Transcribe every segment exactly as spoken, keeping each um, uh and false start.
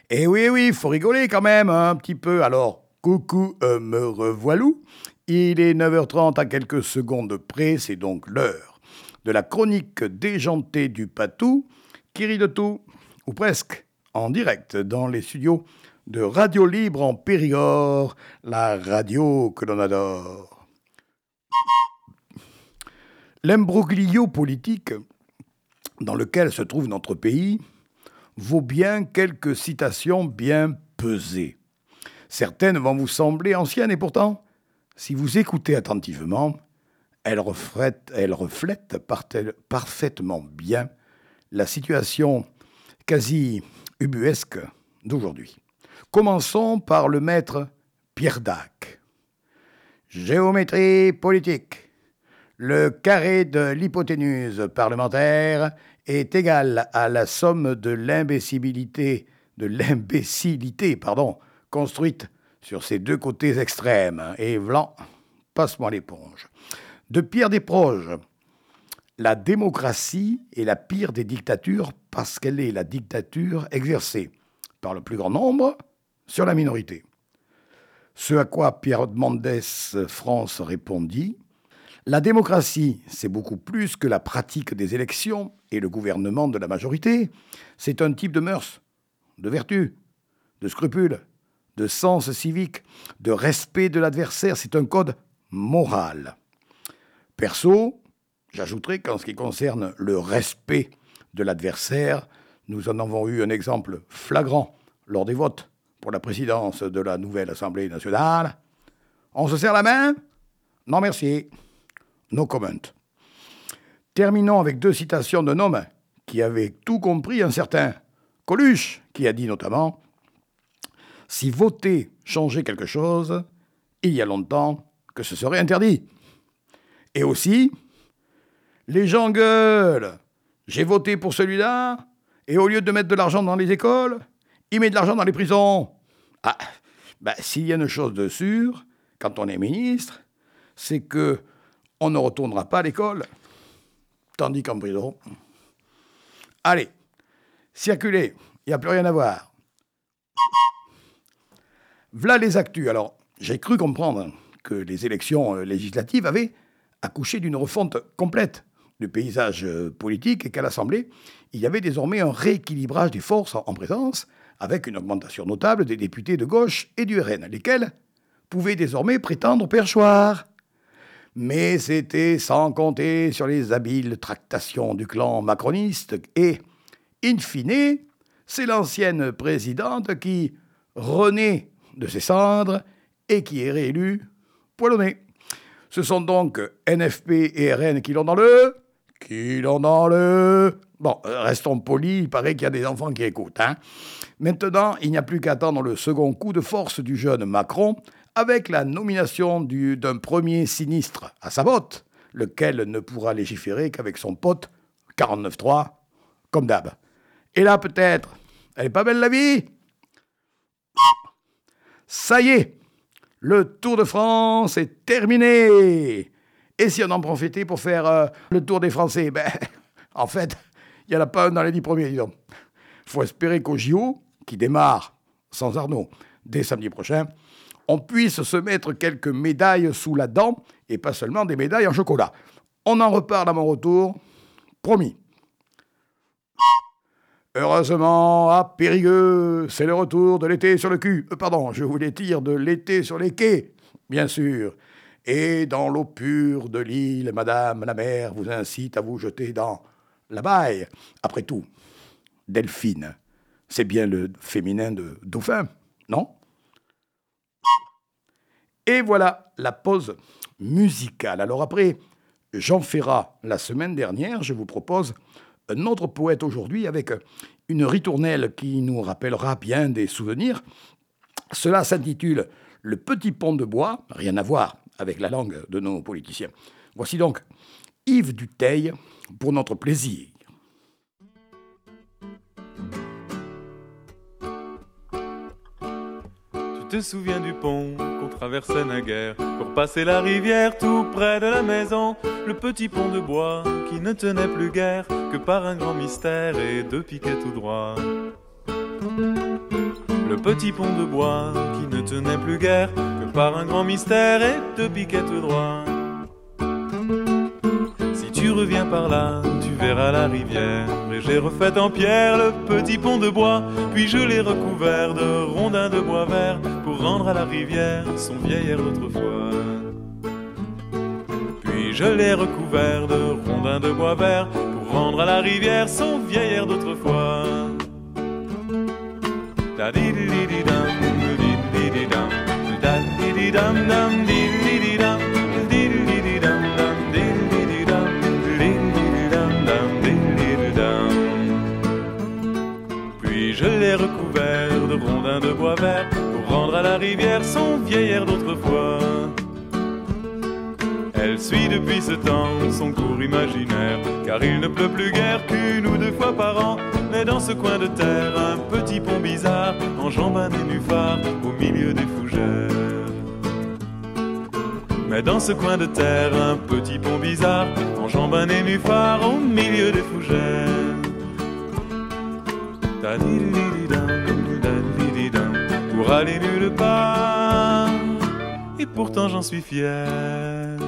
Eh oui, oui, faut rigoler quand même hein, un petit peu. Alors, coucou, euh, me revoilou. Il est neuf heures trente à quelques secondes près, c'est donc l'heure de la chronique déjantée du Patou, qui rit de tout, ou presque, en direct dans les studios de Radio Libre en Périgord, la radio que l'on adore. L'imbroglio politique dans lequel se trouve notre pays vaut bien quelques citations bien pesées. Certaines vont vous sembler anciennes et pourtant, si vous écoutez attentivement, elles reflètent, elles reflètent parfaitement bien la situation quasi ubuesque d'aujourd'hui. Commençons par le maître Pierre Dac. Géométrie politique. Le carré de l'hypoténuse parlementaire est égal à la somme de l'imbécilité, de l'imbécilité, pardon, construite sur ces deux côtés extrêmes. Et Vlan, passe-moi l'éponge. De Pierre Desproges, la démocratie est la pire des dictatures parce qu'elle est la dictature exercée par le plus grand nombre sur la minorité. Ce à quoi Pierre de Mendès France répondit: la démocratie, c'est beaucoup plus que la pratique des élections et le gouvernement de la majorité. C'est un type de mœurs, de vertu, de scrupules, de sens civique, de respect de l'adversaire. C'est un code moral. Perso, j'ajouterai qu'en ce qui concerne le respect de l'adversaire, nous en avons eu un exemple flagrant lors des votes pour la présidence de la nouvelle Assemblée nationale. On se serre la main ? Non, merci. No comment. Terminons avec deux citations d'un homme qui avait tout compris, un certain Coluche, qui a dit notamment « Si voter changeait quelque chose, il y a longtemps que ce serait interdit. » Et aussi, les gens gueulent « J'ai voté pour celui-là, et au lieu de mettre de l'argent dans les écoles, il met de l'argent dans les prisons. » Ah, ben, s'il y a une chose de sûre, quand on est ministre, c'est que on ne retournera pas à l'école, tandis qu'en prison. Allez, circulez, il n'y a plus rien à voir. V'là les actus. Alors, j'ai cru comprendre que les élections législatives avaient accouché d'une refonte complète du paysage politique et qu'à l'Assemblée, il y avait désormais un rééquilibrage des forces en présence, avec une augmentation notable des députés de gauche et du R N, lesquels pouvaient désormais prétendre perchoir. Mais c'était sans compter sur les habiles tractations du clan macroniste et, in fine, c'est l'ancienne présidente qui renaît de ses cendres et qui est réélue poil au nez. Ce sont donc N F P et R N qui l'ont dans le... Qui l'ont dans le... Bon, restons polis, il paraît qu'il y a des enfants qui écoutent. Hein. Maintenant, il n'y a plus qu'à attendre le second coup de force du jeune Macron, avec la nomination du, d'un premier sinistre à sa botte, lequel ne pourra légiférer qu'avec son pote quarante-neuf trois, comme d'hab. Et là, peut-être, elle est pas belle la vie ? Ça y est, le Tour de France est terminé. Et si on en profitait pour faire euh, le Tour des Français ? Ben, en fait, il n'y en a pas un dans les dix premiers, disons. Il faut espérer qu'au J O, qui démarre, sans Arnaud, dès samedi prochain, on puisse se mettre quelques médailles sous la dent, et pas seulement des médailles en chocolat. On en reparle à mon retour, promis. Heureusement, à Périgueux, c'est le retour de l'été sur le cul. Euh, pardon, je voulais dire de l'été sur les quais, bien sûr. Et dans l'eau pure de l'île, madame la mère vous incite à vous jeter dans la baille. Après tout, Delphine, c'est bien le féminin de dauphin, non ? Et voilà la pause musicale. Alors après Jean Ferrat la semaine dernière, je vous propose un autre poète aujourd'hui avec une ritournelle qui nous rappellera bien des souvenirs. Cela s'intitule « Le petit pont de bois », rien à voir avec la langue de nos politiciens. Voici donc Yves Dutheil pour notre plaisir. Tu te souviens du pont qu'on traversait naguère pour passer la rivière tout près de la maison, le petit pont de bois qui ne tenait plus guère que par un grand mystère et deux piquets tout droits. le petit pont de bois qui ne tenait plus guère que par un grand mystère et deux piquettes droit. Si tu reviens par là, tu verras la rivière, et j'ai refait en pierre le petit pont de bois, puis je l'ai recouvert de rondins de bois vert pour rendre à la rivière son vieil air d'autrefois. Puis je l'ai recouvert de rondins de bois vert pour rendre à la rivière son vieil air d'autrefois. Da di di di di dum, di di di dum, da di di dum dum, di di di dum, di di di dum dum, di di di dum, di di dum dum, di di dum. Puis je l'ai recouvert de rondins de bois vert pour rendre à la rivière son vieil air d'autrefois. Elle suit depuis ce temps son cours imaginaire, car il ne pleut plus guère qu'une ou deux fois par an. Mais dans ce coin de terre, un petit pont bizarre enjambe un nénuphar au milieu des fougères. Mais dans ce coin de terre, un petit pont bizarre enjambe un nénuphar au milieu des fougères. Pour aller nulle part, et pourtant j'en suis fier.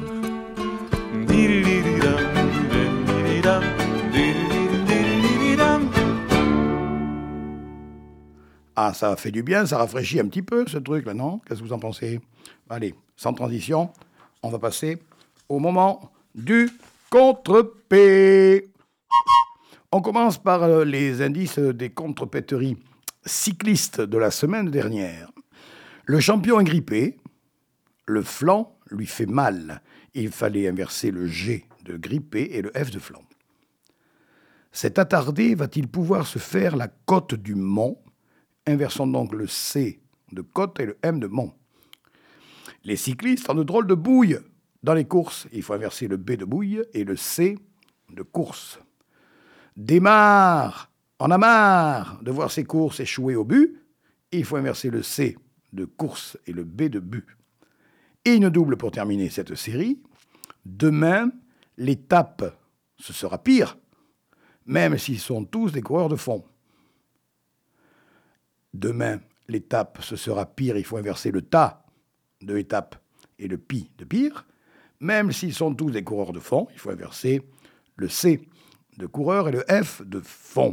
Ah, ça fait du bien, ça rafraîchit un petit peu ce truc-là, non? Qu'est-ce que vous en pensez? Allez, sans transition, on va passer au moment du contre-P. On commence par les indices des contre-péteries cyclistes de la semaine dernière. Le champion est grippé, le flanc lui fait mal. Il fallait inverser le G de grippé et le F de flanc. Cet attardé va-t-il pouvoir se faire la côte du mont? Inversons donc le C de côte et le M de mont. Les cyclistes ont de drôles de bouilles dans les courses. Il faut inverser le B de bouille et le C de course. Démarre, en a marre de voir ses courses échouer au but. Il faut inverser le C de course et le B de but. Et une double pour terminer cette série. Demain, l'étape, ce sera pire, même s'ils sont tous des coureurs de fond. Demain, l'étape, ce sera pire, il faut inverser le ta de étape et le pi de pire. Même s'ils sont tous des coureurs de fond, il faut inverser le C de coureur et le F de fond.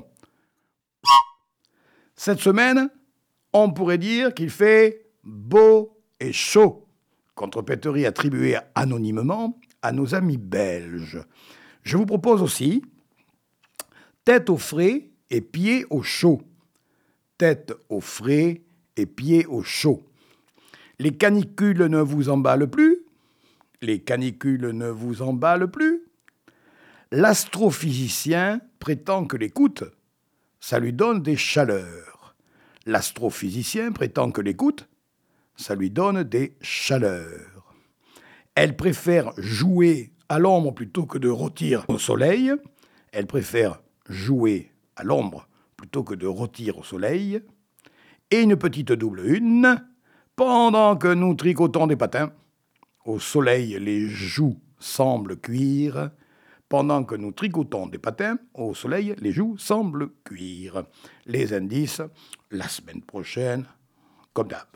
Cette semaine, on pourrait dire qu'il fait beau et chaud. Contre-péterie attribuée anonymement à nos amis belges. Je vous propose aussi tête au frais et pied au chaud. Tête au frais et pied au chaud. Les canicules ne vous emballent plus. Les canicules ne vous emballent plus. L'astrophysicien prétend que l'écoute, ça lui donne des chaleurs. L'astrophysicien prétend que l'écoute, ça lui donne des chaleurs. Elle préfère jouer à l'ombre plutôt que de rôtir au soleil. Elle préfère jouer à l'ombre plutôt que de rôtir au soleil. Et une petite double une, pendant que nous tricotons des patins, au soleil les joues semblent cuire. Pendant que nous tricotons des patins, au soleil les joues semblent cuire. Les indices, la semaine prochaine, comme d'hab.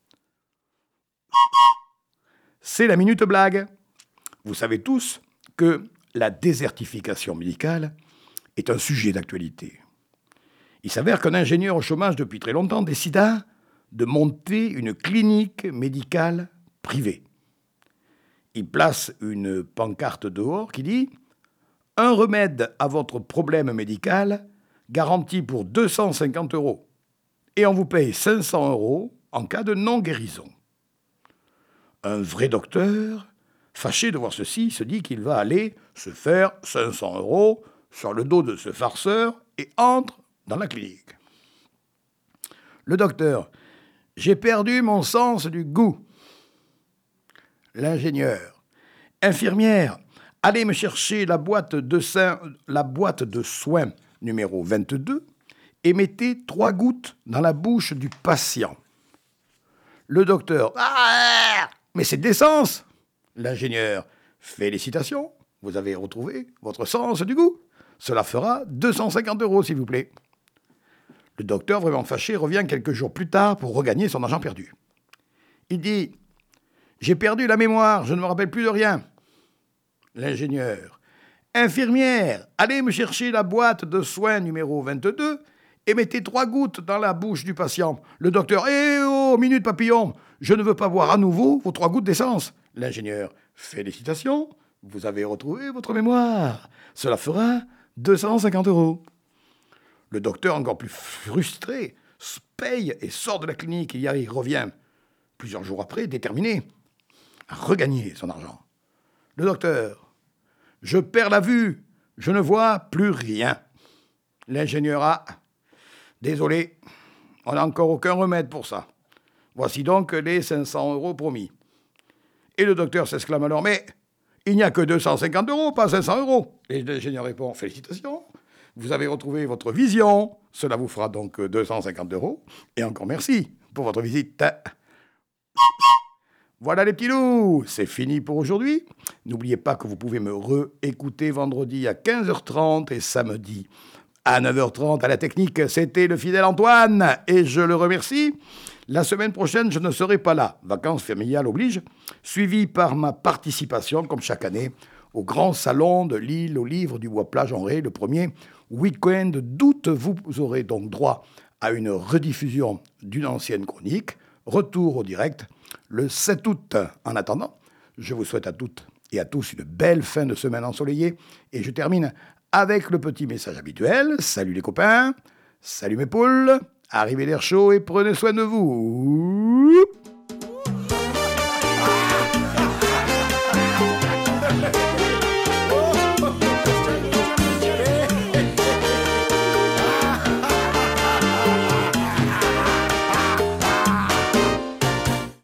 C'est la minute blague. Vous savez tous que la désertification médicale est un sujet d'actualité. Il s'avère qu'un ingénieur au chômage depuis très longtemps décida de monter une clinique médicale privée. Il place une pancarte dehors qui dit « Un remède à votre problème médical garanti pour deux cent cinquante euros et on vous paye cinq cents euros en cas de non-guérison. » Un vrai docteur, fâché de voir ceci, se dit qu'il va aller se faire cinq cents euros sur le dos de ce farceur et entre dans la clinique. Le docteur, j'ai perdu mon sens du goût. L'ingénieur, infirmière, allez me chercher la boîte de, sein, la boîte de soins numéro vingt-deux et mettez trois gouttes dans la bouche du patient. Le docteur, ah, mais c'est de l'essence. L'ingénieur, félicitations, vous avez retrouvé votre sens du goût. Cela fera deux cent cinquante euros, s'il vous plaît. Le docteur, vraiment fâché, revient quelques jours plus tard pour regagner son argent perdu. Il dit « J'ai perdu la mémoire, je ne me rappelle plus de rien. » L'ingénieur « Infirmière, allez me chercher la boîte de soins numéro vingt-deux et mettez trois gouttes dans la bouche du patient. » Le docteur « Eh oh, minute papillon, je ne veux pas boire à nouveau vos trois gouttes d'essence. » L'ingénieur « Félicitations, vous avez retrouvé votre mémoire. Cela fera deux cent cinquante euros. » Le docteur, encore plus frustré, se paye et sort de la clinique. Il y arrive, revient plusieurs jours après, déterminé à regagner son argent. Le docteur, je perds la vue, je ne vois plus rien. L'ingénieur a, désolé, on n'a encore aucun remède pour ça. Voici donc les cinq cents euros promis. Et le docteur s'exclame alors, mais il n'y a que deux cent cinquante euros, pas cinq cents euros. Et l'ingénieur répond, félicitations. Vous avez retrouvé votre vision. Cela vous fera donc deux cent cinquante euros. Et encore merci pour votre visite. Voilà les petits loups, c'est fini pour aujourd'hui. N'oubliez pas que vous pouvez me réécouter vendredi à quinze heures trente et samedi à neuf heures trente à la technique. C'était le fidèle Antoine et je le remercie. La semaine prochaine, je ne serai pas là. Vacances familiales oblige. Suivi par ma participation, comme chaque année, au grand salon de l'île aux livres du Bois-Plage-en-Ré, le premier week-end d'août. Vous aurez donc droit à une rediffusion d'une ancienne chronique. Retour au direct le sept août. En attendant, je vous souhaite à toutes et à tous une belle fin de semaine ensoleillée. Et je termine avec le petit message habituel. Salut les copains, salut mes poules, arrivez l'air chaud et prenez soin de vous.